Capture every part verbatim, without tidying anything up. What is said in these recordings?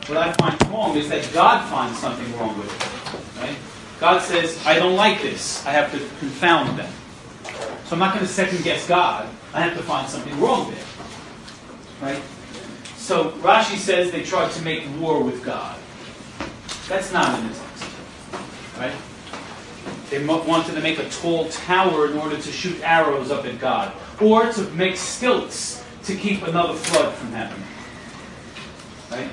what I find wrong is that God finds something wrong with it. Right? God says, I don't like this. I have to confound them. So I'm not going to second guess God. I have to find something wrong there. Right? So Rashi says they tried to make war with God. That's not in the text. Right? They wanted to make a tall tower in order to shoot arrows up at God. Or to make stilts to keep another flood from happening. Right?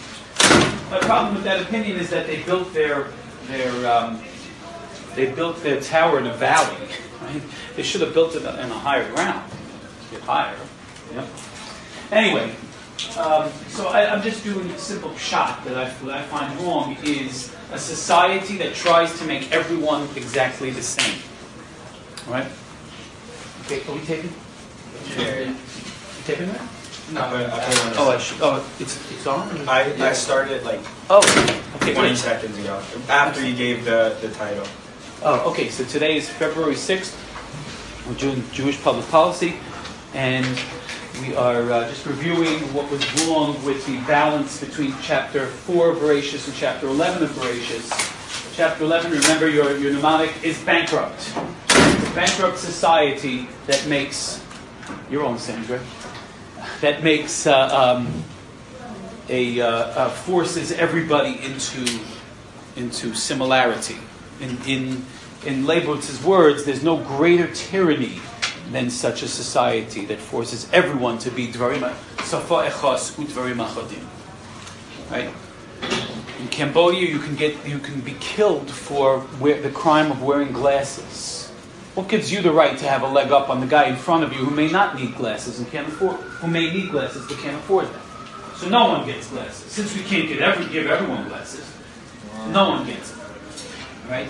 My problem with that opinion is that they built their their um, they built their tower in a valley. Right? They should have built it in a higher ground, a bit higher. Yeah. Anyway, um, so I, I'm just doing a simple shot that I what I find wrong is a society that tries to make everyone exactly the same. All right? Okay, are we taping? Sure. You taping that? No, but I put it on. Oh, I should, oh, it's it's on. I, I started like Oh, okay. twenty Great. seconds ago after you gave the, the title. Oh, okay. So today is February sixth. We're doing Jewish public policy, and we are uh, just reviewing what was wrong with the balance between Chapter four of Bereshis and Chapter eleven of Bereshis. Chapter eleven, remember, your your mnemonic is bankrupt. It's a bankrupt society that makes your own Sandra. That makes uh, um, a uh, uh, forces everybody into into similarity. In in in Leibovitz's words, there's no greater tyranny than such a society that forces everyone to be dvarim safa echas udvarim achadim. Right? In Cambodia, you can get you can be killed for wear, the crime of wearing glasses. What gives you the right to have a leg up on the guy in front of you who may not need glasses and can't afford, who may need glasses but can't afford them? So no one gets glasses. Since we can't get every, give everyone glasses, no one gets them. Right?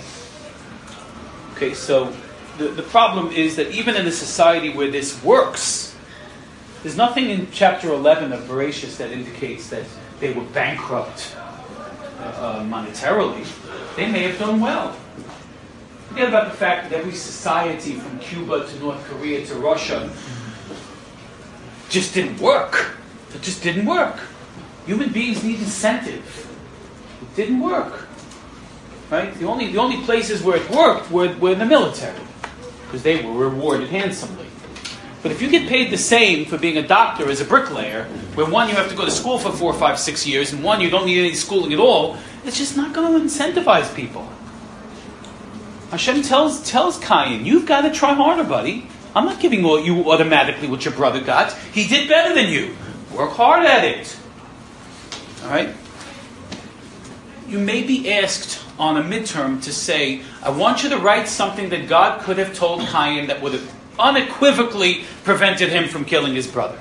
Okay, so the, the problem is that even in a society where this works, there's nothing in chapter eleven of Bereshis that indicates that they were bankrupt uh, monetarily. They may have done well. Forget about the fact that every society from Cuba to North Korea to Russia just didn't work. It just didn't work. Human beings need incentive. It didn't work. Right? The only the only places where it worked were, were in the military, because they were rewarded handsomely. But if you get paid the same for being a doctor as a bricklayer, where one you have to go to school for four, five, six years, and one you don't need any schooling at all, it's just not going to incentivize people. Hashem tells tells Cain, you've got to try harder, buddy. I'm not giving you automatically what your brother got. He did better than you. Work hard at it. All right? You may be asked on a midterm to say, I want you to write something that God could have told Cain that would have unequivocally prevented him from killing his brother.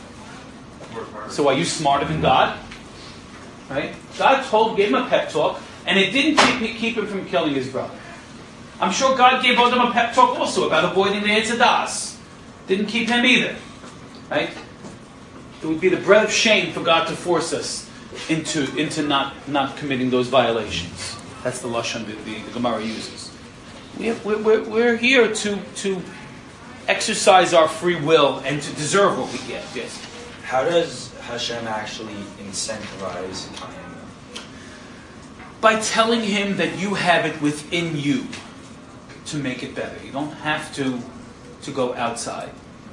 So are you smarter than God? Right? God told, gave him a pep talk, and it didn't keep, keep him from killing his brother. I'm sure God gave Adam a pep talk also about avoiding the Eitzadas. Didn't keep him either. Right? It would be the breath of shame for God to force us into, into not, not committing those violations. That's the lashon the, the, the Gemara uses. We have, we're, we're here to, to exercise our free will and to deserve what we get. Yes. How does Hashem actually incentivize Cain? By telling him that you have it within you to make it better. You don't have to to go outside.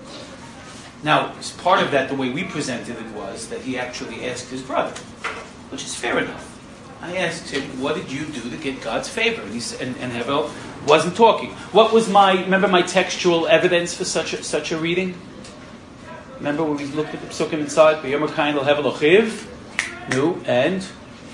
Now, as part of that, the way we presented it was that he actually asked his brother, which is fair enough. I asked him, what did you do to get God's favor? And, he said, and, and Hevel wasn't talking. What was my, remember my textual evidence for such a, such a reading? Remember when we looked at the psukim inside? V'yomer Cain l'Hevel ochiv. No, and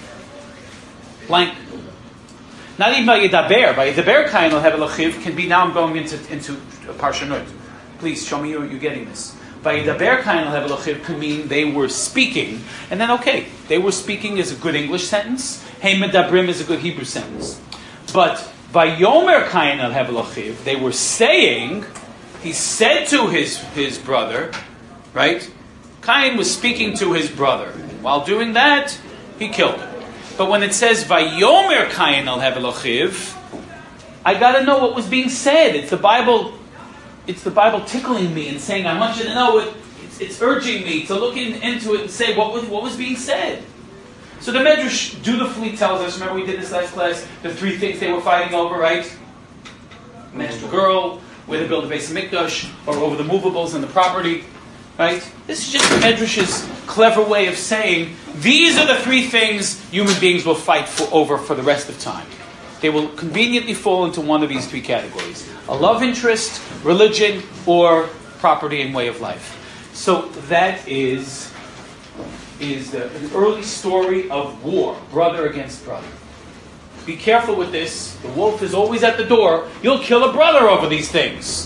blank. Not even by Yedaber. By Yedaber Cain l'Hevel ochiv can be, now I'm going into, into Parshanut. Please show me you're, you're getting this. By Yedaber Cain l'Hevel ochiv can mean they were speaking, and then okay, they were speaking is a good English sentence. Hey medabrim is a good Hebrew sentence. But by Yomer Cain l'Hevel ochiv, they were saying, he said to his, his brother, right? Cain was speaking to his brother. While doing that, he killed him. But when it says Vayomer Cain l'Hevel ochiv, I got to know what was being said. It's the Bible. It's the Bible tickling me and saying, I want you to know it. It's, it's urging me to look in, into it and say what was what was being said. So the Medrash dutifully tells us, remember we did this last class, the three things they were fighting over, right? Master girl, where to build a base of Mikdash, or over the movables and the property, right? This is just the Medrash's clever way of saying, these are the three things human beings will fight for, over for the rest of time. They will conveniently fall into one of these three categories. A love interest, religion, or property and way of life. So that is, is the, an early story of war, brother against brother. Be careful with this. The wolf is always at the door. You'll kill a brother over these things.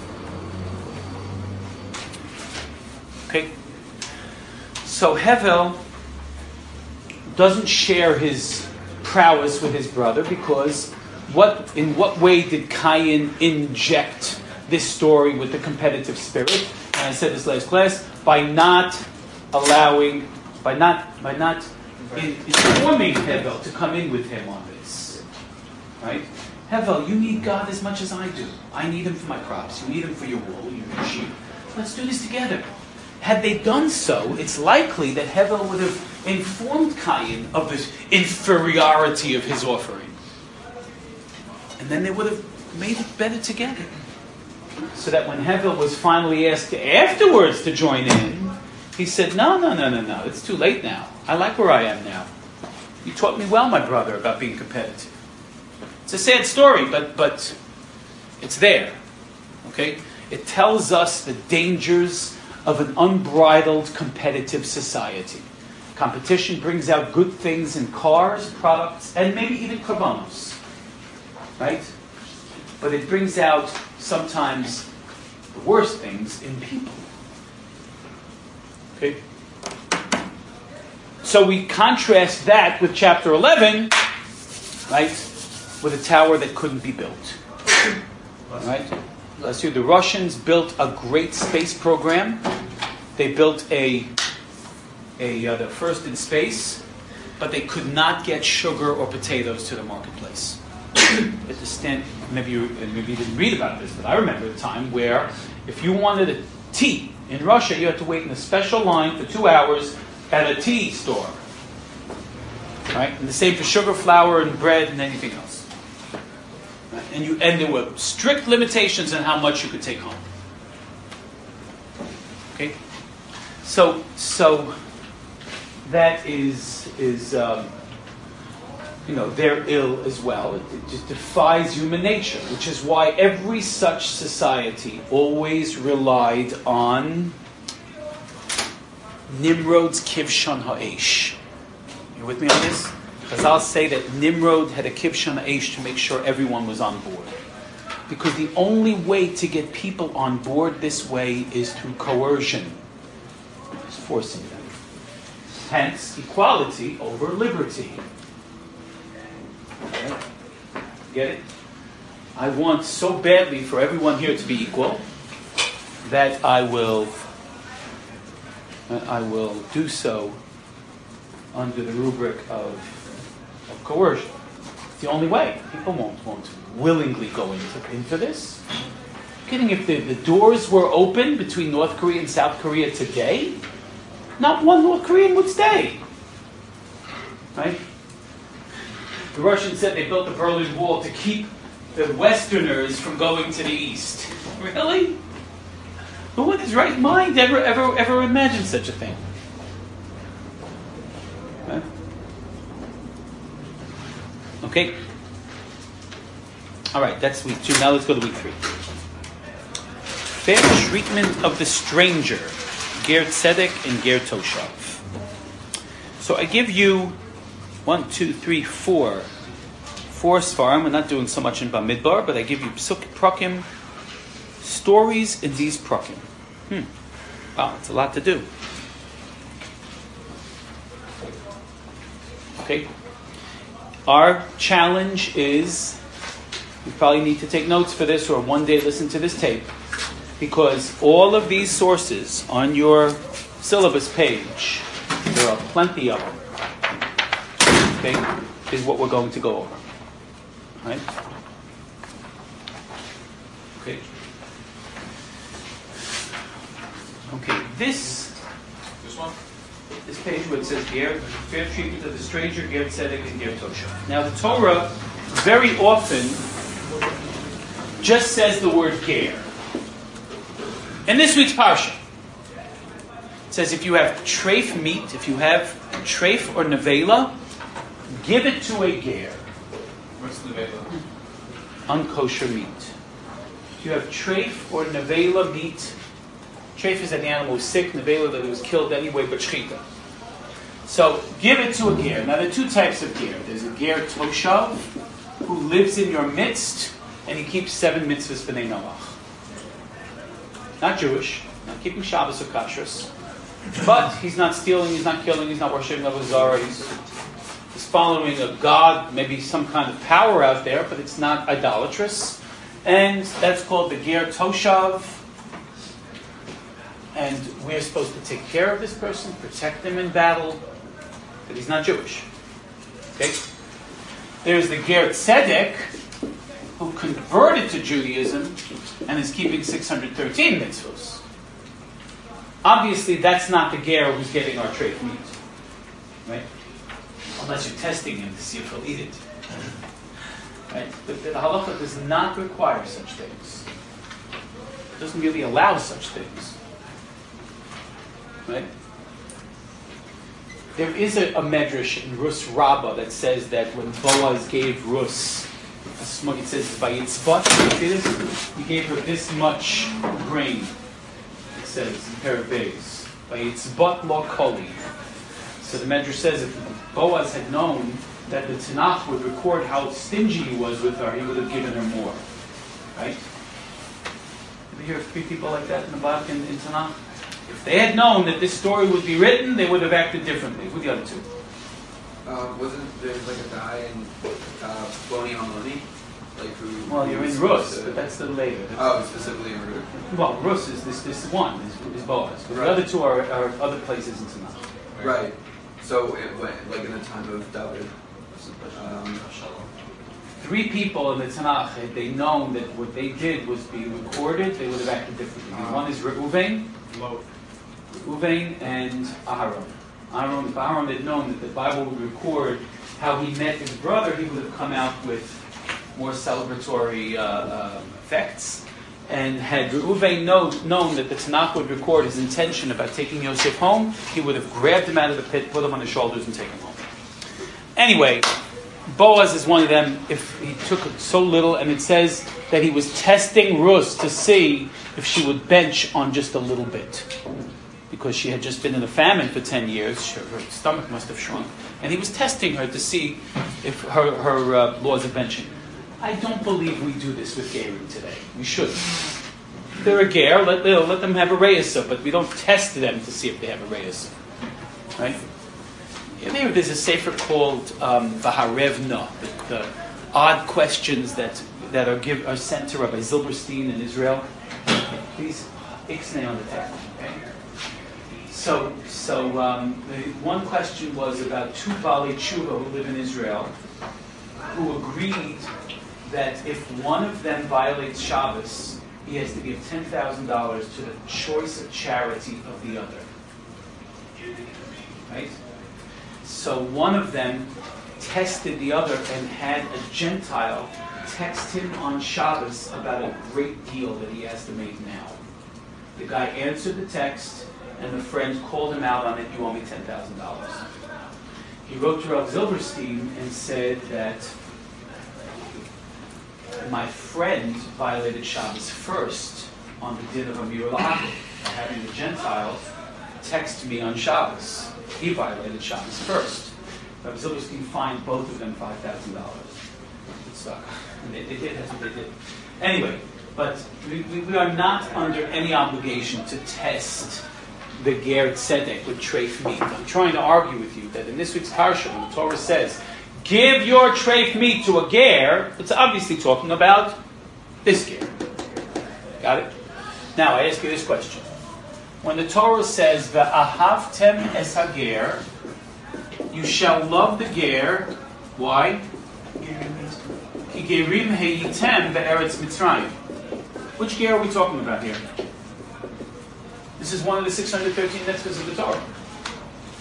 Okay? So Hevel doesn't share his prowess with his brother because what, in what way did Cain inject this story with the competitive spirit? And I said this last class, by not allowing, by not, by not in, informing Hevel to come in with him on this. Right? Hevel, you need God as much as I do. I need him for my crops. You need him for your wool, your sheep. Let's do this together. Had they done so, it's likely that Hevel would have informed Cain of the inferiority of his offering. And then they would have made it better together. So that when Hevel was finally asked afterwards to join in, he said, no, no, no, no, no, it's too late now. I like where I am now. You taught me well, my brother, about being competitive. It's a sad story, but but it's there. Okay? It tells us the dangers of an unbridled competitive society. Competition brings out good things in cars, products, and maybe even karbanos. Right? But it brings out sometimes the worst things in people. Okay? So we contrast that with chapter eleven, right? With a tower that couldn't be built. Right? Last year, the Russians built a great space program. They built a, a uh, the first in space, but they could not get sugar or potatoes to the marketplace. At the stand, maybe you maybe you didn't read about this, but I remember a time where if you wanted a tea in Russia, you had to wait in a special line for two hours at a tea store. Right? And the same for sugar, flour, and bread, and anything else. Right? And you and there were strict limitations on how much you could take home. Okay? So so that is is um, you know, they're ill as well. It, it just defies human nature, which is why every such society always relied on Nimrod's Kivshan Ha'esh. You with me on this? Because I'll say that Nimrod had a Kivshan Ha'esh to make sure everyone was on board. Because the only way to get people on board this way is through coercion. It's forcing them. Hence, equality over liberty. Okay. Get it? I want so badly for everyone here to be equal that I will I will do so under the rubric of, of coercion. It's the only way. People won't won't willingly go into, into this. Kidding, if the, the doors were open between North Korea and South Korea today, not one North Korean would stay. Right? The Russians said they built the Berlin Wall to keep the Westerners from going to the East. Really? Who in his right mind ever ever ever imagined such a thing? Okay. Okay. All right, that's week two. Now let's go to week three. Fair treatment of the stranger, Ger Tzedek and Ger Toshav. So I give you one, two, three, four. Four Sfarim. We're not doing so much in Bamidbar, but I give you Psuk, Prakim, stories in these Prakim. Hmm. Wow, it's a lot to do. Okay. Our challenge is, you probably need to take notes for this or one day listen to this tape, because all of these sources on your syllabus page, there are plenty of them. Okay, is what we're going to go over. Right? Okay. Okay, this... This one? this page where it says Ger, fair treatment of the stranger, Ger Tzedek, and Ger Toshav. Now the Torah very often just says the word Ger. In this week's parsha, it says if you have treif meat, if you have treif or nevela, give it to a Ger. What's nevela? Unkosher meat. If you have treif or nevela meat, treif is that the animal was sick, nevela that it was killed anyway, but shchita. So give it to a ger. Now there are two types of ger. There's a ger toshav, who lives in your midst, and he keeps seven mitzvahs b'nei Noach. Not Jewish, not keeping Shabbos or kashrus, but he's not stealing, he's not killing, he's not worshiping Avodah Zarah, he's, he's following a god, maybe some kind of power out there, but it's not idolatrous. And that's called the ger toshav. And we're supposed to take care of this person, protect him in battle, but he's not Jewish. Okay? There's the ger tzedek, who converted to Judaism and is keeping six hundred thirteen mitzvahs. Obviously, that's not the ger who's getting our treif meat, right? Unless you're testing him to see if he'll eat it. Right? But the halacha does not require such things. It doesn't really allow such things. Right? There is a, a medrash in Rus Rabbah that says that when Boaz gave Rus, a smug, it says by Yitzbat, see this? He gave her this much grain. It says in Parabes, by Yitzbat lo koli. So the medrash says if Boaz had known that the Tanakh would record how stingy he was with her, he would have given her more. Right? Did you hear three people like that in the Bible in, in Tanakh? If they had known that this story would be written, they would have acted differently. Who are the other two? Uh, wasn't there like a guy in uh, Boni Amoni? Like who? Well, you're in Rus, but that's the later. Oh, specifically in Rus. Well, Rus is this this one, is, is Boaz. But Right. the other two are, are other places in Tanakh. Right. So, it went, like in the time of David. Um, Three people in the Tanakh, had they known that what they did was being recorded, they would have acted differently. Uh-huh. One is Reuven, Reuven and Aharon. Aharon, if Aharon had known that the Bible would record how he met his brother, he would have come out with more celebratory uh, uh, effects. And had Reuven know, known that the Tanakh would record his intention about taking Yosef home, he would have grabbed him out of the pit, put him on his shoulders, and taken him home. Anyway, Boaz is one of them. If he took so little, and it says that he was testing Rus to see if she would bench on just a little bit, because she had just been in a famine for ten years. Her, her stomach must have shrunk, and he was testing her to see if her her uh, laws of benching. I don't believe we do this with gerim today. We shouldn't. If they're a ger, let, let them have a reisa, but we don't test them to see if they have a reisa. Right? Yeah, there, there's a sefer called um, Vaharevna, the, the odd questions that that are give, are sent to Rabbi Zilberstein in Israel. Please, ixnay on the text. Okay. So, so um, the one question was about two Baalei Tshuva who live in Israel, who agreed that if one of them violates Shabbos, he has to give ten thousand dollars to the choice of charity of the other. Right? So one of them tested the other and had a Gentile text him on Shabbos about a great deal that he has to make now. The guy answered the text, and the friend called him out on it. You owe me ten thousand dollars. He wrote to Rav Zilberstein and said that my friend violated Shabbos first on the din of Amir L'Akil, having the Gentile text me on Shabbos. He violated Shabbos first. Rav Zilberstein fined both of them five thousand dollars. It stuck. And they, they did, that's what they did. Anyway, but we, we, we are not under any obligation to test the ger tzedek with treif meat. I'm trying to argue with you that in this week's parsha, when the Torah says, give your treif meat to a ger, it's obviously talking about this ger. Got it? Now, I ask you this question. When the Torah says, V'ahavtem es hager, you shall love the ger, why? Ki gerim heyitem be'eretz Mitzrayim. Which ger are we talking about here? This is one of the six hundred thirteen mitzvahs of the Torah.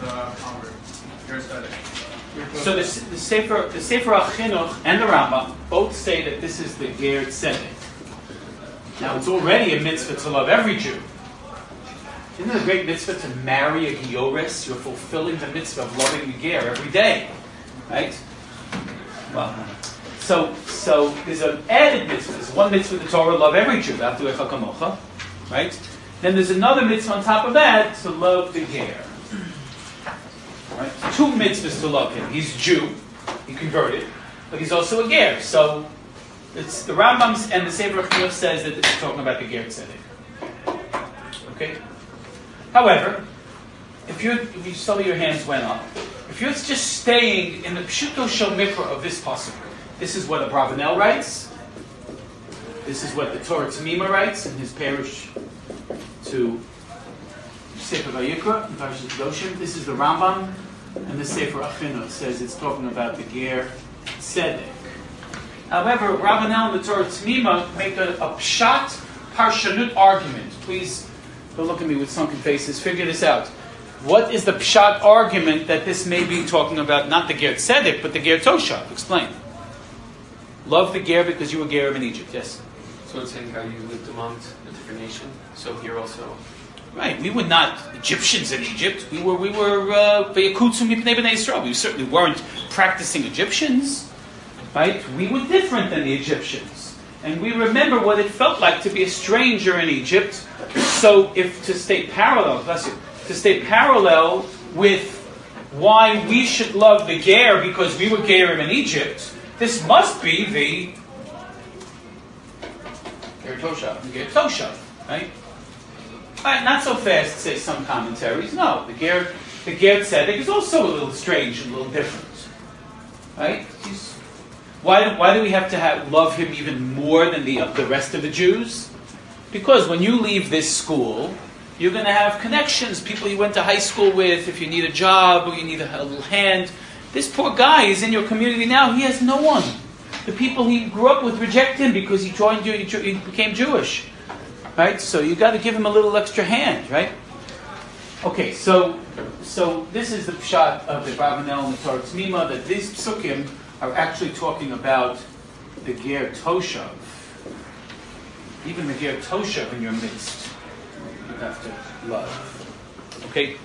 the convert, your aesthetic. So the, the Sefer, the Sefer HaChinuch and the Rambam both say that this is the Ger Tzedek. Now it's already a mitzvah to love every Jew. Isn't it a great mitzvah to marry a Gioris? You're fulfilling the mitzvah of loving the Ger every day, right? Well, so so there's an added mitzvah. There's one mitzvah the Torah, love every Jew, right? Then there's another mitzvah on top of that to love the Ger. Right? Two mitzvahs to love him. He's Jew, he converted, but he's also a Ger. So it's the Rambam and the Sefer HaChinuch says that it's talking about the Ger Tzedek. Okay. However, if you if you some of your hands went up, if you're just staying in the Pshuto Shel Mikra of this pasuk, this is what Abravanel writes. This is what the Torah Tamima writes in his parish to Sefer Vayikra, in Parashat Kedoshim. This is the Rambam, and the Sefer HaChinuch says it's talking about the Ger Tzedek. However, Abravanel and the Torah Tamima make a, a pshat parshanut argument. Please don't look at me with sunken faces. Figure this out. What is the pshat argument that this may be talking about not the Ger Tzedek, but the Ger Toshav? Explain. Love the Ger because you were Gerim in Egypt. Yes? So it's saying how you lived amongst a different nation. So here also... Right. We were not Egyptians in Egypt. We were, we were, uh, we certainly weren't practicing Egyptians. Right? We were different than the Egyptians. And we remember what it felt like to be a stranger in Egypt. So if to stay parallel, bless you, to stay parallel with why we should love the Ger because we were Gerim in Egypt, this must be the Ger Toshav, Ger Toshav, right? Right? Not so fast, say some commentaries. No, the Ger, the Ger Tzedek is also a little strange and a little different, right? He's, why, why do we have to have, love him even more than the uh, the rest of the Jews? Because when you leave this school, you're going to have connections, people you went to high school with, if you need a job or you need a, a little hand. This poor guy is in your community now, he has no one. The people he grew up with reject him because he joined you, he became Jewish. Right? So you got to give him a little extra hand, right? Okay, so so this is the pshat of the Abravanel and the Torah Tamima, that these psukim are actually talking about the Ger Toshav. Even the Ger Toshav in your midst, you have to love. Okay?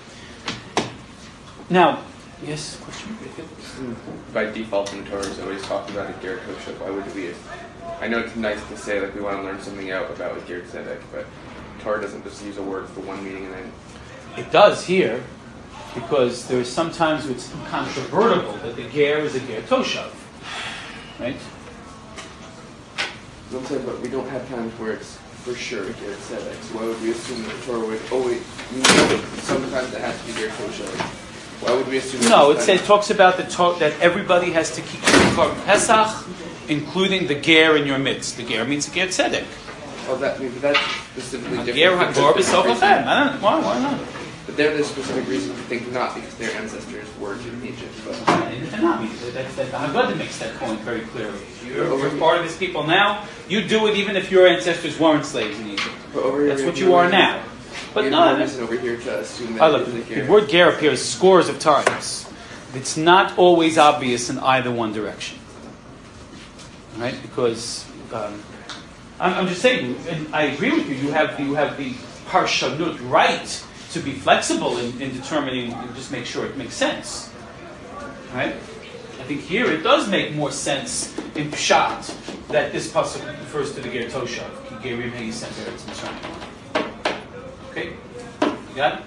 Now, yes, question? By default in Torah is always talking about a Ger Toshav. Why would we... I know it's nice to say like we want to learn something out about a Ger Tzedek, but Torah doesn't just use a word for one meaning and then... It does here, because there is sometimes it's incontrovertible that the Ger is a Ger Toshav. Right? I'm saying, but we don't have times where it's for sure a Ger Tzedek, so why would we assume that the Torah would always... You know, sometimes it has to be Ger Toshav. Why would we assume... No, it says, talks about the to- that everybody has to keep Korban Pesach, including the Ger in your midst. The Ger means the Ger Tzedek. Oh, that, I mean, but that's specifically different. Ger HaGor B'Sof HaChem. I don't know. Why, why not? But there, there's specific reason to think not, because their ancestors were in Egypt. But They're not. That, that, the Haggadah makes that point very clearly. You're, you're part of this people now. You do it even if your ancestors weren't slaves in Egypt. That's what you are now. But we no, have no reason over here to assume that oh, look, it's a the Ger. word Ger appears scores of times. It's not always obvious in either one direction. Right? Because um, I'm, I'm just saying, and I agree with you. You have you have the parshanut right to be flexible in, in determining and just make sure it makes sense. Right? I think here it does make more sense in pshat that this pasuk refers to the Ger Toshav. Ki gerim heyisem be'eretz Mitzrayim. Okay, you got it.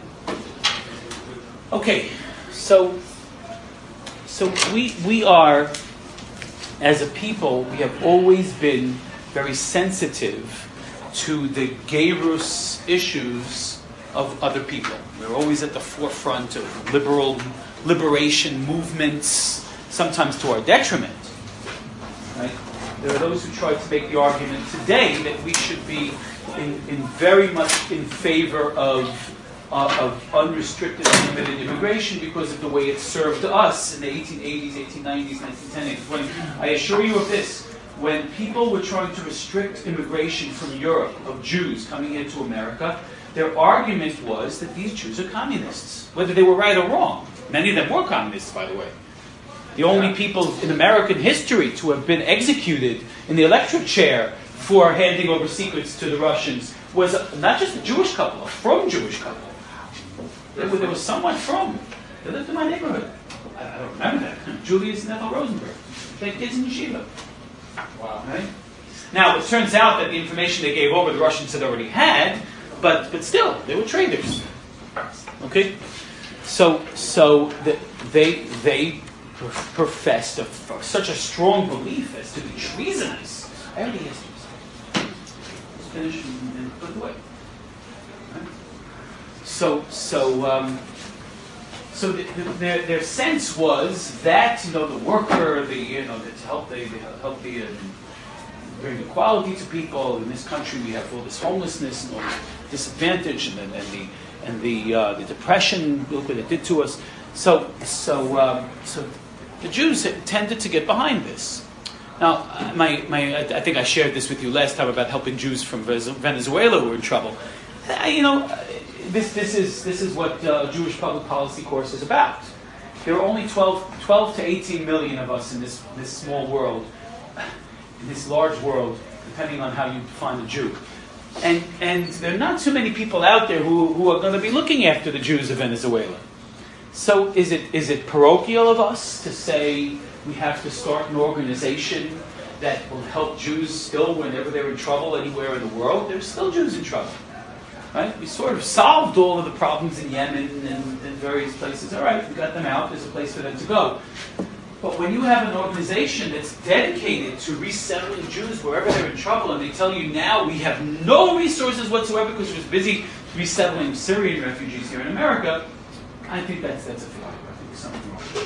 Okay, so so we we are. As a people, we have always been very sensitive to the Gerus issues of other people. We're always at the forefront of liberal liberation movements, sometimes to our detriment. Right? There are those who try to make the argument today that we should be in, in very much in favor of Uh, of unrestricted, unlimited immigration because of the way it served us in the eighteen eighties, eighteen nineties, nineteen ten, nineteen twenty. I assure you of this, when people were trying to restrict immigration from Europe of Jews coming into America, their argument was that these Jews are communists, whether they were right or wrong. Many of them were communists, by the way. The only Yeah. people in American history to have been executed in the electric chair for handing over secrets to the Russians was a, not just a Jewish couple, a from Jewish couple. There was, there was someone from. They lived in my neighborhood. I, I don't remember that. Julius and Ethel Rosenberg. They had kids in yeshiva. Wow. Right? Now, it turns out that the information they gave over, the Russians had already had, but but still, they were traitors. Okay, so so the, they they professed a, such a strong belief as to be treasonous. I already asked you. Let's finish and, and put it away. Right? So so um, so the, the, their their sense was that, you know, the worker, the you know, to help the, the help the uh, bring equality to people in this country. We have all this homelessness and all this disadvantage, and, and, and the and the uh, the depression. Look what it did to us. So so um, so the Jews tended to get behind this. Now, my my I think I shared this with you last time about helping Jews from Venezuela who were in trouble. I, you know, this this is this is what uh, a Jewish public policy course is about. There are only twelve, twelve to eighteen million of us in this this small world. In this large world, depending on how you define a Jew. And and there are not too many people out there who, who are going to be looking after the Jews of Venezuela. So is it is it parochial of us to say we have to start an organization that will help Jews still whenever they're in trouble anywhere in the world? There's still Jews in trouble. Right? We sort of solved all of the problems in Yemen and, and various places. All right, we got them out. There's a place for them to go. But when you have an organization that's dedicated to resettling Jews wherever they're in trouble, and they tell you now we have no resources whatsoever because we're busy resettling Syrian refugees here in America, I think that's that's a failure. I think there's something wrong.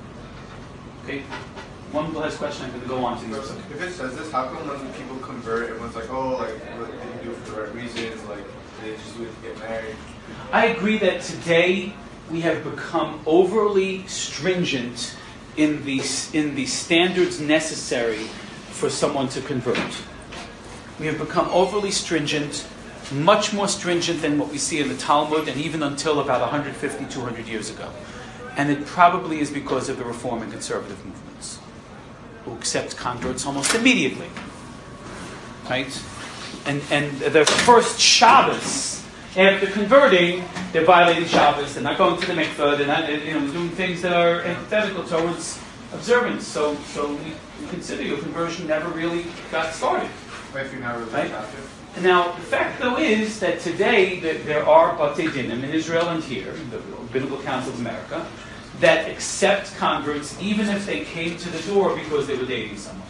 Okay, one last question. I'm going to go on to these. If it says this, how come when people convert, everyone's like, oh, like, what, did you do it for the right reasons? Like, they just do it to get married? I agree that today we have become overly stringent in the, in the standards necessary for someone to convert. We have become overly stringent, much more stringent than what we see in the Talmud, and even until about one hundred fifty, two hundred years ago. And it probably is because of the Reform and Conservative movements, who accept converts almost immediately. Right? And, and their first Shabbos, after converting, they're violating Shabbos, they're not going to the mikveh, they're not, you know, doing things that are antithetical towards observance. So, so we, we consider your conversion never really got started. If you're not really Right? active. Now, the fact, though, is that today that there are Batei Dinim in Israel and here, the Biblical Council of America, that accept converts even if they came to the door because they were dating someone.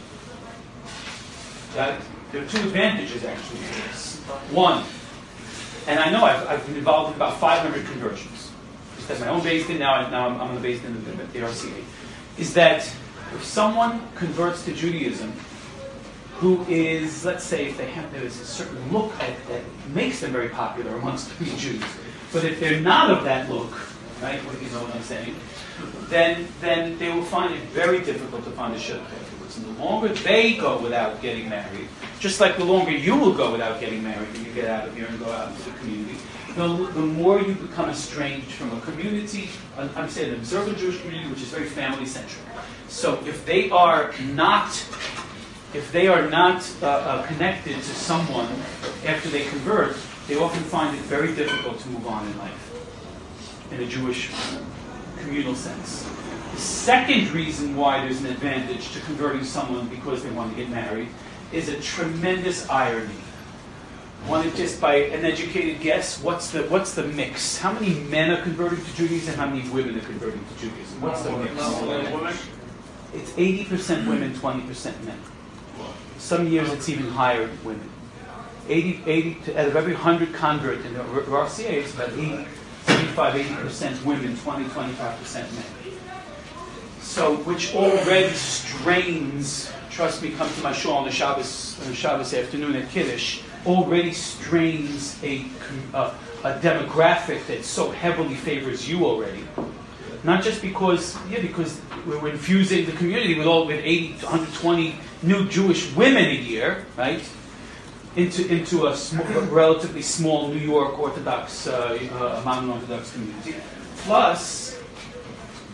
That, there are two advantages, actually, to this. One, and I know I've, I've been involved in about five hundred conversions. Just at my own Beis Din, now, I, now I'm, I'm on the Beis Din of the, the R C A. Is that if someone converts to Judaism, who is, let's say, if they have, there is a certain look that, that makes them very popular amongst the Jews, but if they're not of that look, right, what you know what I'm saying, then then they will find it very difficult to find a shidduch afterwards. And the longer they go without getting married, just like the longer you will go without getting married when you get out of here and go out into the community, the, the more you become estranged from a community, I'm saying an observant Jewish community, which is very family-centric. So if they are not If they are not uh, uh, connected to someone after they convert, they often find it very difficult to move on in life, in a Jewish communal sense. The second reason why there's an advantage to converting someone because they want to get married is a tremendous irony. Want to just by an educated guess, what's the what's the mix? How many men are converting to Judaism? How many women are converting to Judaism? What's the mix? It's eighty percent women, twenty percent men. Some years it's even higher in women. eighty, eighty to, out of every one hundred convert in the R C A, it's about eighty, seventy-five, eighty percent women, twenty, twenty-five percent men. So, which already strains, trust me, come to my shul on the Shabbos, on the Shabbos afternoon at Kiddush, already strains a, a, a demographic that so heavily favors you already. Not just because, yeah, because we're infusing the community with all with eighty to one hundred twenty new Jewish women a year, right? Into into a, sm- a relatively small New York Orthodox, uh, uh, modern Orthodox community. Plus,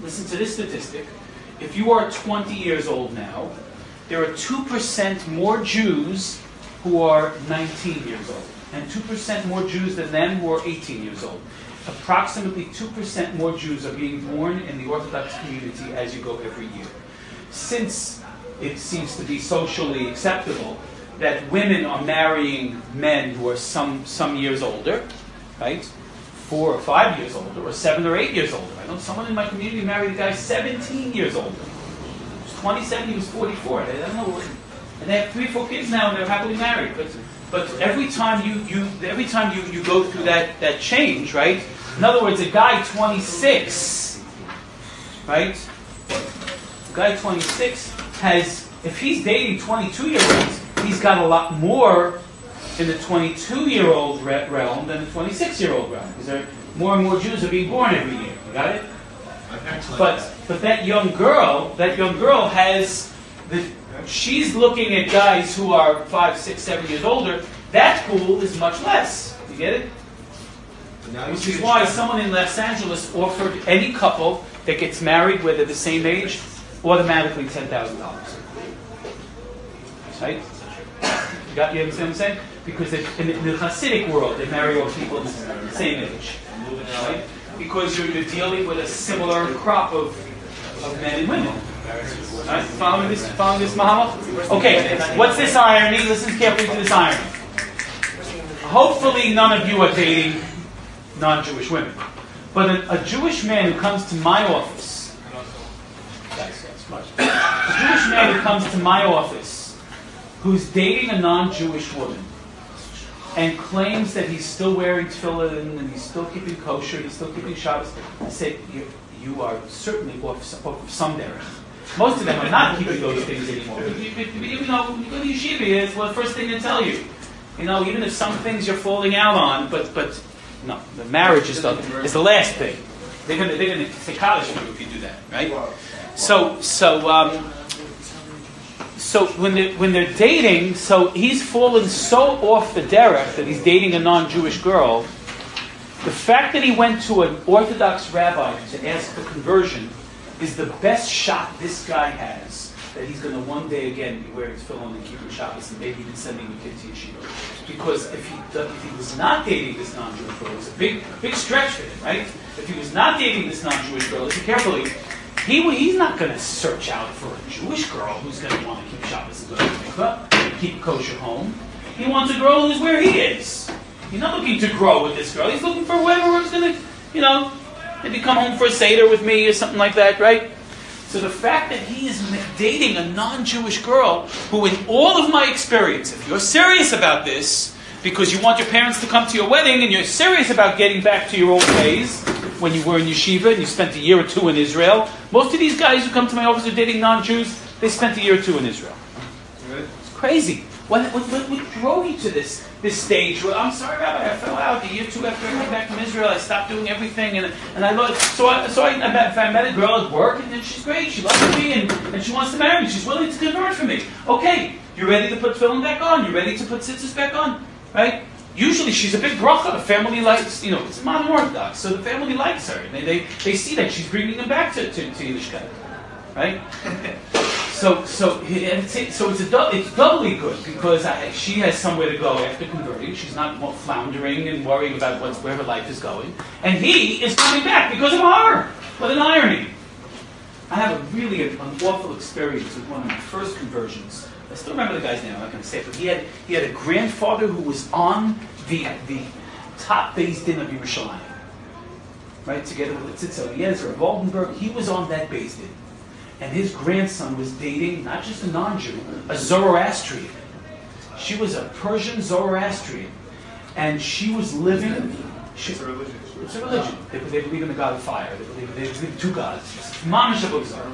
listen to this statistic. If you are twenty years old now, there are two percent more Jews who are nineteen years old, and two percent more Jews than them who are eighteen years old. Approximately two percent more Jews are being born in the Orthodox community as you go every year. Since it seems to be socially acceptable that women are marrying men who are some, some years older, right? Four or five years older, or seven or eight years older. I know someone in my community married a guy seventeen years older. He was twenty-seven, he was forty-four. I don't know. And they have three, four kids now, and they're happily married. But but every time you, you every time you, you go through that, that change, right? In other words, a guy twenty-six, right? A guy twenty-six has, if he's dating twenty-two-year-olds, he's got a lot more in the twenty-two-year-old re- realm than the twenty-six-year-old realm, because there more and more Jews are being born every year. You got it? But but that young girl, that young girl has the. She's looking at guys who are five, six, seven years older. That pool is much less. You get it? Which is why someone in Los Angeles offered any couple that gets married, where they're the same age, automatically ten thousand dollars. Right? You got? You understand what I'm saying? Because in the, in the Hasidic world, they marry all people the same age. Right? Because you're, you're dealing with a similar crop of, of men and women. Right? Following this, following this, Muhammad? Okay, what's this irony? Listen carefully to this irony. Hopefully none of you are dating non-Jewish women. But a, a Jewish man who comes to my office, that's, that's much. A Jewish man who comes to my office, who's dating a non-Jewish woman, and claims that he's still wearing tefillin, and he's still keeping kosher, he's still keeping Shabbos, I say, you, you are certainly off, off of some derech. Most of them are not keeping those things anymore. Even though when you go to yeshiva, it's well, the first thing they tell you. You know, even if some things you're falling out on, but but no, the marriage is the, is the last thing. They're gonna they're gonna take college from you if you do that, right? So so um, so when they when they're dating, so he's fallen so off the derech that he's dating a non-Jewish girl. The fact that he went to an Orthodox rabbi to ask for conversion is the best shot this guy has that he's going to one day again be wearing tefillin and keeping Shabbos and maybe even sending the kid to yeshiva. Because if he if he was not dating this non-Jewish girl, it's a big big stretch for him, right? If he was not dating this non-Jewish girl, listen carefully, he he's not going to search out for a Jewish girl who's going to want to keep Shabbos and go to mikvah, keep kosher home. He wants a girl who's where he is. He's not looking to grow with this girl. He's looking for whoever is going to, you know, maybe come home for a Seder with me or something like that, right? So the fact that he is dating a non-Jewish girl who, in all of my experience, if you're serious about this, because you want your parents to come to your wedding and you're serious about getting back to your old days when you were in yeshiva and you spent a year or two in Israel, most of these guys who come to my office are dating non-Jews, they spent a year or two in Israel. It's crazy. What, what, what, what drove you to this this stage? Well, I'm sorry, Rabbi, I fell out a year or two after I came back from Israel. I stopped doing everything, and and I loved. So I so I, I, met, I met a girl at work, and she's great. She loves me, and, and she wants to marry me. She's willing to convert for me. Okay, you're ready to put tefillin back on. You're ready to put tzitzis back on, right? Usually she's a big bracha. The family likes, you know, it's modern Orthodox, so the family likes her. They they, they see that she's bringing them back to to, to Yiddishkeit, right? So, so, it's, so it's, a, it's doubly good because I, she has somewhere to go after converting. She's not floundering and worrying about what's, where her life is going. And he is coming back because of her. What an irony. I have a really an awful experience with one of my first conversions. I still remember the guy's name, I'm not going to say it, but he had, he had a grandfather who was on the, the top Beis Din of Yerushalayim. Right, together with Tzitzel Eliezer of Oldenburg. He was on that Beis Din. And his grandson was dating not just a non-Jew, a Zoroastrian. She was a Persian Zoroastrian. And she was living... She, It's a religion. It's a religion. They, they believe in the god of fire. They believe, they believe in two gods. Mamash Abuzar.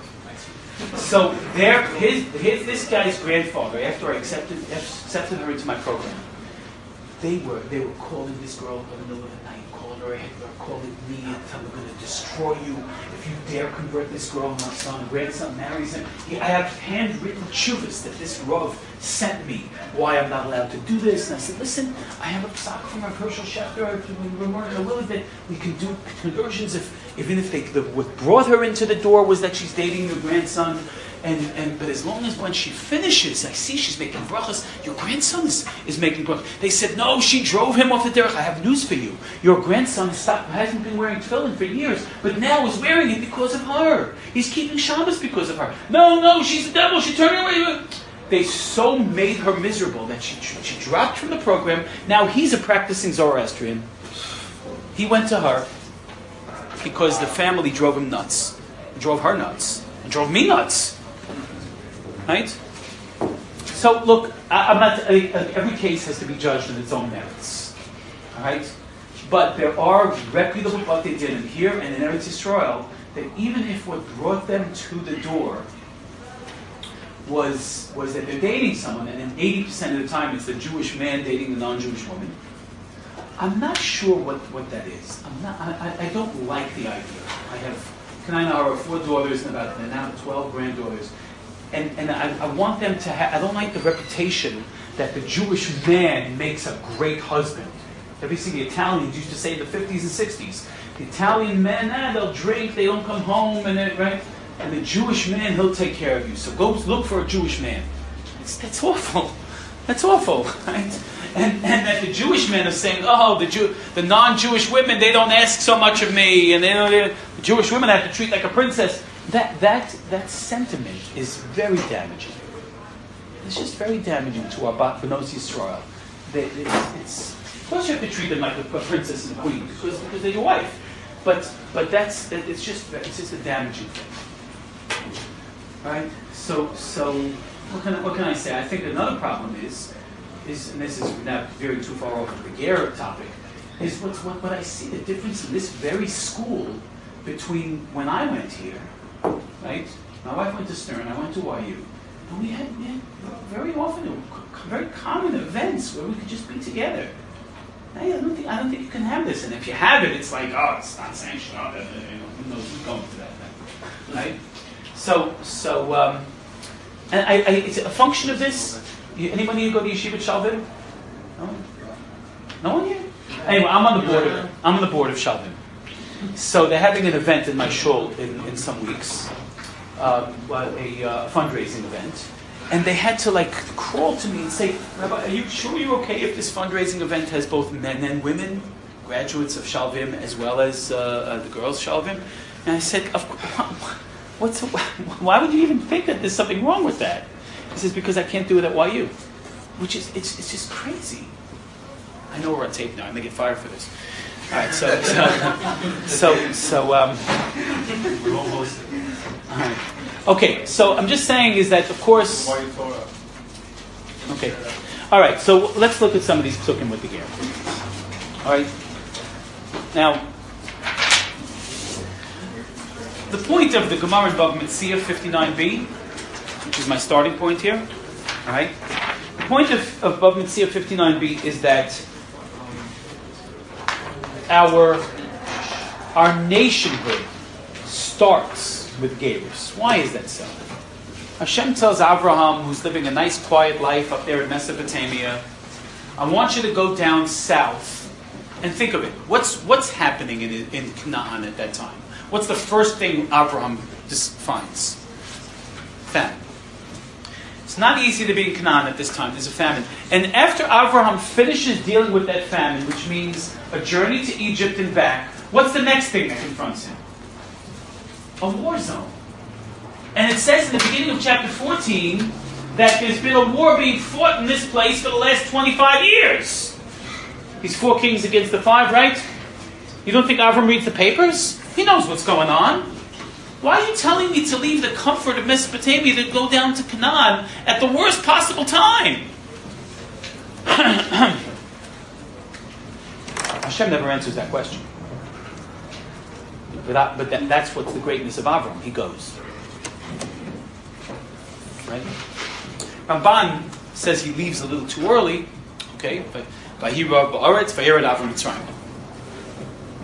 So there, his, his, this guy's grandfather, after I accepted, accepted her into my program, they were they were calling this girl in the middle of the night, calling her head, call it me, and tell her I'm going to destroy you if you dare convert this girl, my son, grandson marries him. He, I have handwritten chuvas that this Rav sent me, why I'm not allowed to do this. And I said, listen, I have a psak from Rav Hershel Schachter, we're more than willing that we can do conversions if, even if they, the, what brought her into the door was that she's dating your grandson. And, and but as long as when she finishes, I see she's making brachas, your grandson is, is making brachas. They said, no, she drove him off the derech. I have news for you. Your grandson stopped, hasn't been wearing tefillin for years, but now is wearing it because of her. He's keeping Shabbos because of her. No, no, she's the devil. She turned away. They so made her miserable that she, she dropped from the program. Now he's a practicing Zoroastrian. He went to her because the family drove him nuts. Drove her nuts. And drove me nuts. Right? So look, I, I'm not. I, every case has to be judged on its own merits. All right, but there are reputable what they did in here and in Eretz Yisrael that even if what brought them to the door was was that they're dating someone, and then eighty percent of the time it's the Jewish man dating the non-Jewish woman. I'm not sure what, what that is. I'm not. I, I don't like the idea. I have. Kanai and I have four daughters and about and now twelve granddaughters. And, and I, I want them to have, I don't like the reputation that the Jewish man makes a great husband. Every single Italians used to say in the fifties and sixties, the Italian men, ah, they'll drink, they don't come home, and they, right? And the Jewish man, he'll take care of you. So go look for a Jewish man. It's, that's awful. That's awful, right? And, and that the Jewish men are saying, oh, the Jew, the non-Jewish women, they don't ask so much of me, and they don't, the Jewish women I have to treat like a princess. That that that sentiment is very damaging. It's just very damaging to our Banos Yisrael. They, it's, it's, of course, you have to treat them like a, a princess and a queen because, because they're your wife. But but that's it's just it's just a damaging thing, right? So so what can I, what can I say? I think another problem is is and this is not veering too far off of the Ger topic. Is what's what what I see the difference in this very school between when I went here. Right? My wife went to Stern, I went to Y U. And we had, we had very often, very common events where we could just be together. Now, I don't think I don't think you can have this. And if you have it, it's like, oh, it's not sanctioned. Oh, you know, who knows who's going to that thing. Right? So, so, um, and I, I, it's a function of this. You, anybody who go to Yeshiva Shalvim? No one? No one here? Anyway, I'm on the board of I'm on the board of Shalvim. So they're having an event in my shul in, in some weeks, uh, a uh, fundraising event, and they had to like crawl to me and say, Rabbi, are you sure you're okay if this fundraising event has both men and women, graduates of Shalvim as well as uh, uh, the girls Shalvim? And I said, of course, what's why would you even think that there's something wrong with that? He says, because I can't do it at Y U, which is it's it's just crazy. I know we're on tape now. I'm gonna get fired for this. All right, so so so, so um, We're almost. all right. Okay, so I'm just saying is that of course. Why you Torah? Okay, all right. So let's look at some of these psukim with the Ger. All right. Now, the point of the Gemara in Bava Metzia fifty-nine b, which is my starting point here. All right. The point of, of Bava Metzia fifty-nine b is that Our our nationhood starts with Gerus. Why is that so? Hashem tells Abraham, who's living a nice, quiet life up there in Mesopotamia, I want you to go down south and think of it. What's what's happening in in Canaan at that time? What's the first thing Abraham just finds? Famine. It's not easy to be in Canaan at this time. There's a famine. And after Abraham finishes dealing with that famine, which means a journey to Egypt and back, what's the next thing that confronts him? A war zone. And it says in the beginning of chapter fourteen that there's been a war being fought in this place for the last twenty-five years. These four kings against the five, right? You don't think Avram reads the papers? He knows what's going on. Why are you telling me to leave the comfort of Mesopotamia to go down to Canaan at the worst possible time? Hashem never answers that question. But, I, but that, that's what's the greatness of Avram. He goes. Right? Ramban says he leaves a little too early. Okay? Vayira ba'aretz, vayered Avram Mitzrayim.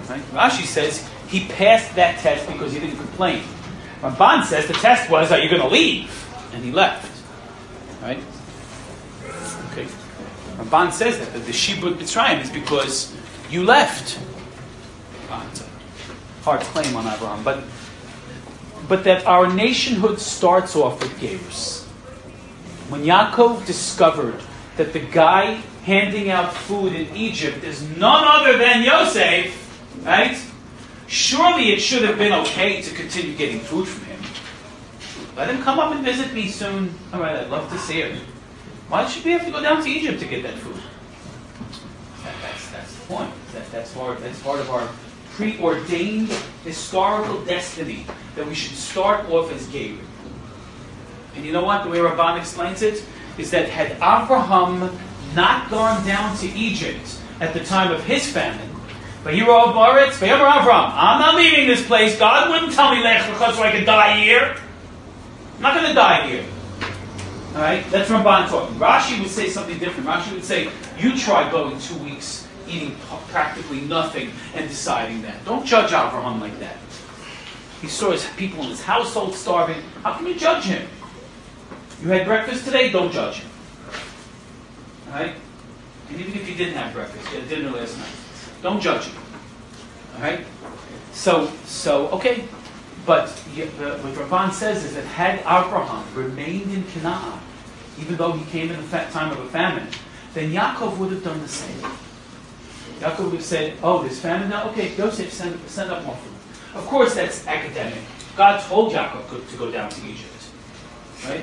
Right? Rashi says he passed that test because he didn't complain. Ramban says the test was, are you going to leave? And he left. Right? Okay. Ramban says that, that the Shibud Mitzrayim is because you left. Ah, it's a hard claim on Abraham, but but that our nationhood starts off with Gerus. When Yaakov discovered that the guy handing out food in Egypt is none other than Yosef, right? Surely it should have been okay to continue getting food from him. Let him come up and visit me soon. All right, I'd love to see him. Why should we have to go down to Egypt to get that food? That, that's, that's the point. That, that's, part, that's part of our preordained historical destiny, that we should start off as Gabriel. And you know what? The way Ramban explains it is that had Abraham not gone down to Egypt at the time of his famine, Vayiro Baretz, Vayomer Avram, I'm not leaving this place. God wouldn't tell me Lech Lecha so I could die here. I'm not going to die here. All right, that's Ramban talking. Rashi would say something different. Rashi would say, you try going two weeks eating practically nothing and deciding that. Don't judge Abraham like that. He saw his people in his household starving. How can you judge him? You had breakfast today, don't judge him. All right? And even if you didn't have breakfast, you had dinner last night, don't judge him. All right? So, so okay. But uh, what Ramban says is that had Abraham remained in Canaan, even though he came in the fa- time of a famine, then Yaakov would have done the same. Yaakov would have said, oh, there's famine now? Okay, Yosef, send, send up more food. Of course, that's academic. God told Yaakov to go down to Egypt. Right?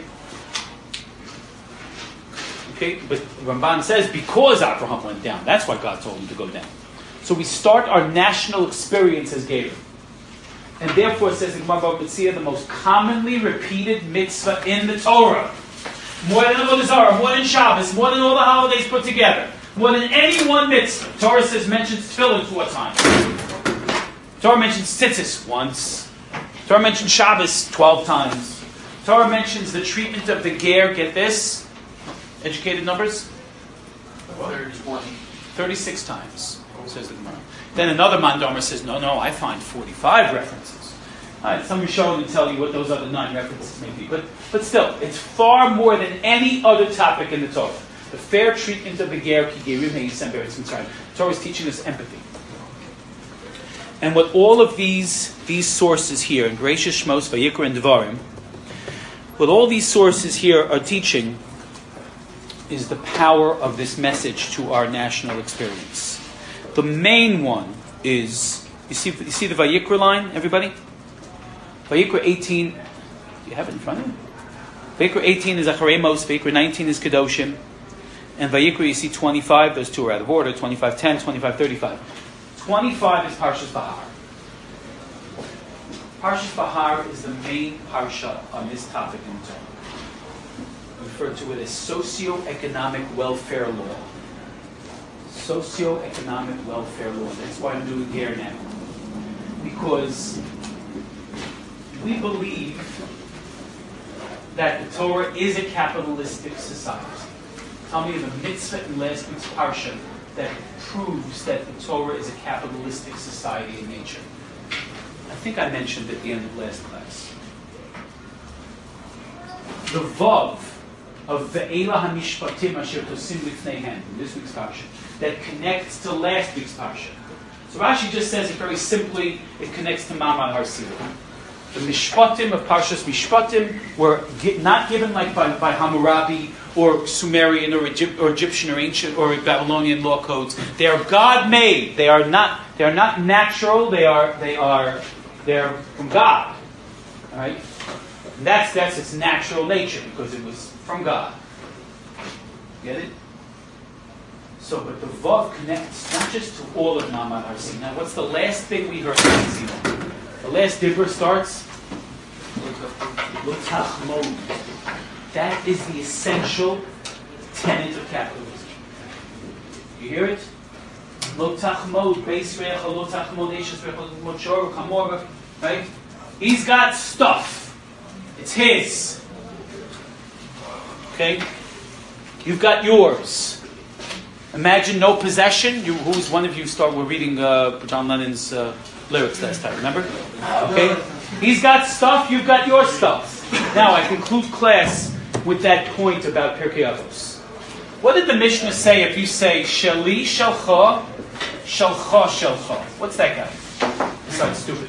Okay, but Ramban says because Abraham went down, that's why God told him to go down. So we start our national experience as Gabriel. And therefore, says the Gemara Bava Metzia, the most commonly repeated mitzvah in the Torah. More than Avodah Zarah, more than Shabbos, more than all the holidays put together. More than any one mitzvah. Torah says mentions tefillin four times. Torah mentions tzitzis once. Torah mentions Shabbos twelve times. Torah mentions the treatment of the ger, get this, educated numbers? thirty-six times, says the Gemara. Then another Mandomer says, no, no, I find forty-five references. All right, some Rishonim will tell you what those other nine references may be. But, but still, it's far more than any other topic in the Torah. The fair treatment of the ger, ki gerim he'yisem be'eretz Mitzrayim. The Torah is teaching us empathy. And what all of these, these sources here, in Gracious Shmos, Vayikra, and Devarim, what all these sources here are teaching is the power of this message to our national experience. The main one is, you see, you see the Vayikra line, everybody? Vayikra eighteen, do you have it in front of you? Vayikra eighteen is Acharei Mos, Vayikra nineteen is Kedoshim, and Vayikra you see twenty-five, those two are out of order, twenty-five ten, twenty-five thirty-five. twenty-five is Parshas Bahar. Parshas Bahar is the main parsha on this topic in the Torah. We refer to it as socio-economic welfare law. Socio-economic welfare law. That's why I'm doing here now. Because we believe that the Torah is a capitalistic society. Tell me the mitzvah in last week's parsha that proves that the Torah is a capitalistic society in nature. I think I mentioned at the end of last class. The Vav of Ve'ela HaMishpatim Asher Tosim Lifneihem, in this week's parsha, that connects to last week's parsha. So Rashi just says it very simply, it connects to Ma'amad Har Sinai. The Mishpatim of Parshas Mishpatim were not given like by, by Hammurabi or Sumerian or, Egypt, or Egyptian or ancient or Babylonian law codes. They are God-made. They are not. They are not natural. They are. They are. They are from God. All right. And that's that's its natural nature because it was from God. Get it? So, but the Vav connects not just to all of Ma'amad Har Sinai. Now, what's the last thing we heard in Sinai? The last dibur starts. L'tachmod. That is the essential tenet of capitalism. You hear it? Lo tachmod, beis recha, lo tachmod, eshes recha, lo tachmod shor, chamor, right? He's got stuff. It's his. Okay? You've got yours. Imagine no possession. You, who's one of you start? We're reading uh, John Lennon's uh, lyrics last time. Remember? Okay. He's got stuff. You've got your stuff. Now I conclude class with that point about Pirkei Avos. What did the Mishnah say if you say Shali Shalcha, Shalcha Shalcha? What's that guy? This sounds stupid.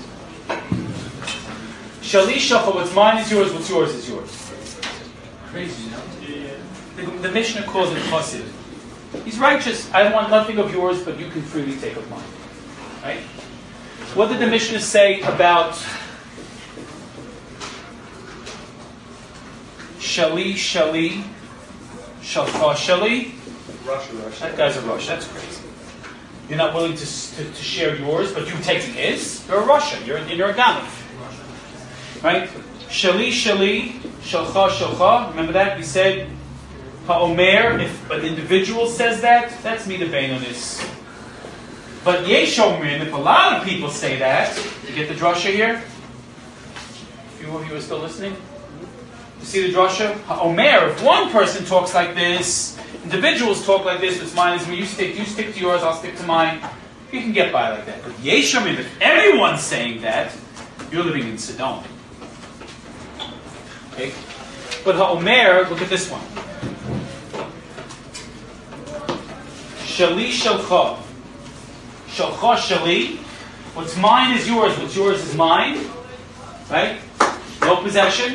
Shali Shalcha. What's mine is yours. What's yours is yours. Crazy, you know? The, the Mishnah calls it Chassid. He's righteous. I want nothing of yours, but you can freely take of mine. Right? What did the Mishnah say about Shali, Shali, Shalcha, Shali? Russia, Russia. That guy's a Rush. That's crazy. You're not willing to, to, to share yours, but you're taking his? You're a Russian. You're, you're a Ganav. Right? Shali, Shali, Shalcha, Shalcha. Remember that? We said Ha'omer, if an individual says that, that's me the on this. But Yeshomrin, if a lot of people say that, you get the drasha here? A few of you are still listening? You see the drasha? Ha'omer, if one person talks like this, individuals talk like this, it's mine is me, you stick, you stick to yours, I'll stick to mine. You can get by like that. But Yeshomrin, if everyone's saying that, you're living in Sodom. Okay? But Ha'omer, look at this one. Shali Shalcha. Shalcha Shali. What's mine is yours. What's yours is mine. Right? No possession.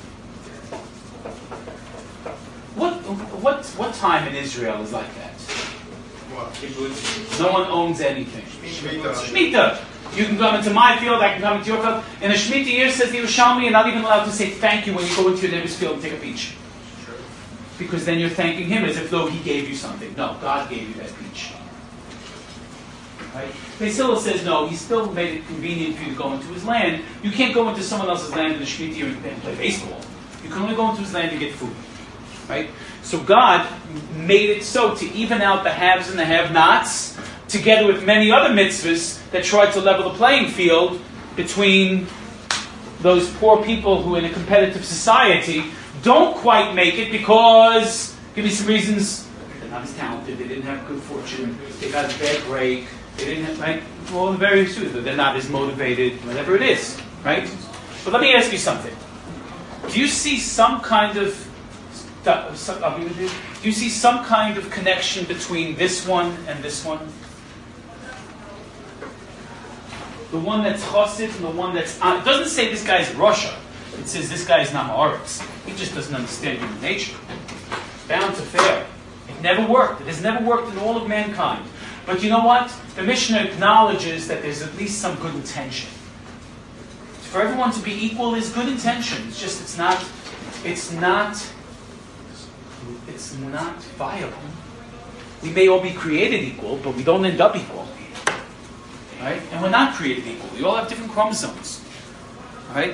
What what what time in Israel is like that? What? No one owns anything. Shemitah. Shemitah. You can come into my field, I can come into your field. In a Shemitah year, says the Yerushalmi, you're not even allowed to say thank you when you go into your neighbor's field and take a peach. Because then you're thanking him as if though he gave you something. No, God gave you that peach. Right? Basil says no, he still made it convenient for you to go into his land. You can't go into someone else's land in the Shemitah year and play baseball. You can only go into his land to get food. Right? So God made it so to even out the haves and the have-nots, together with many other mitzvahs that tried to level the playing field between those poor people who in a competitive society don't quite make it because, give me some reasons, they're not as talented, they didn't have good fortune, they got a bad break, they didn't have, right? Well, the various reasons, they're not as motivated, whatever it is, right? But let me ask you something. Do you see some kind of, do you see some kind of connection between this one and this one? The one that's chassid and the one that's, it doesn't say this guy's Russia. It says this guy is not Ma'aretz. He just doesn't understand human nature. Bound to fail. It never worked. It has never worked in all of mankind. But you know what? The Mishnah acknowledges that there's at least some good intention. For everyone to be equal is good intention. It's just it's not it's not it's not viable. We may all be created equal, but we don't end up equal. Right? And we're not created equal. We all have different chromosomes. Right?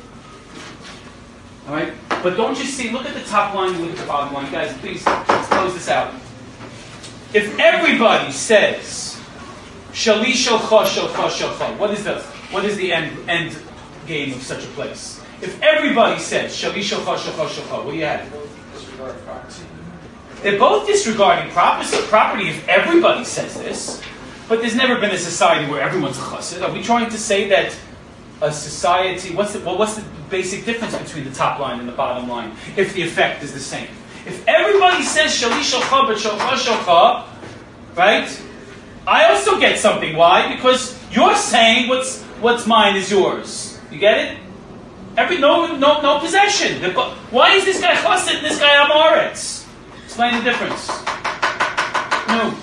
All right, but don't you see? Look at the top line. Look at the bottom line, guys. Please, let's close this out. If everybody says "Shali Shalcha Shalcha Shalcha," what is the what is the end end game of such a place? If everybody says "Shali Shalcha Shalcha Shalcha," what do you have? They're both disregarding property. If everybody says this, but there's never been a society where everyone's a chassid. Are we trying to say that a society? What's the well? What's the basic difference between the top line and the bottom line if the effect is the same? If everybody says Shali Shalcha but Shalcha Shalcha, right? I also get something. Why? Because you're saying what's what's mine is yours. You get it? Every no no no possession. Why is this guy chassid and this guy Amoritz? Explain the difference. No.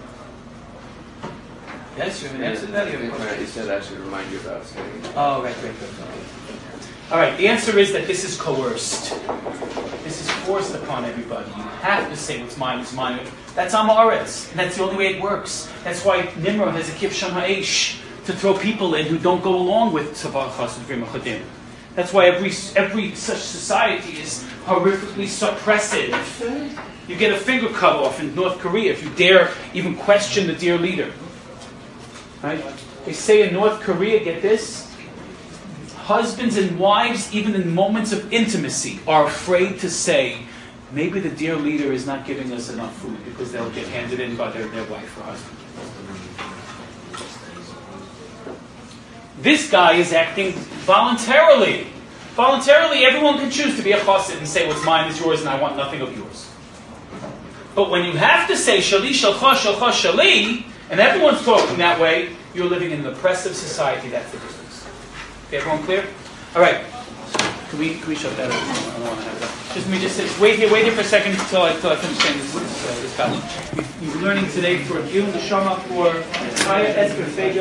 Yes, you have an answer to that. You have a question? You said I should remind you about saying. Oh, right, right, right. All right, the answer is that this is coerced. This is forced upon everybody. You have to say what's mine is mine. That's Amaretz, and that's the only way it works. That's why Nimrod has a Kivsham Ha'esh to throw people in who don't go along with Tzavah Chassid V'Machadim. That's why every every such society is horrifically suppressive. You get a finger cut off in North Korea if you dare even question the dear leader. Right? They say in North Korea, get this, husbands and wives, even in moments of intimacy, are afraid to say, maybe the dear leader is not giving us enough food because they'll get handed in by their, their wife or husband. This guy is acting voluntarily. Voluntarily, everyone can choose to be a chassid and say what's mine is yours and I want nothing of yours. But when you have to say shali, shalcha, shalcha, shali, and everyone's talking that way, you're living in an oppressive society. That's the difference. Okay, everyone clear? All right. Can we can we shut that up? I don't want to have that. Just let me just sit, wait here, wait here for a second until I until I finish saying this this, uh, this passage. You're learning today for Gil Neshama for Chaya Esther Fega.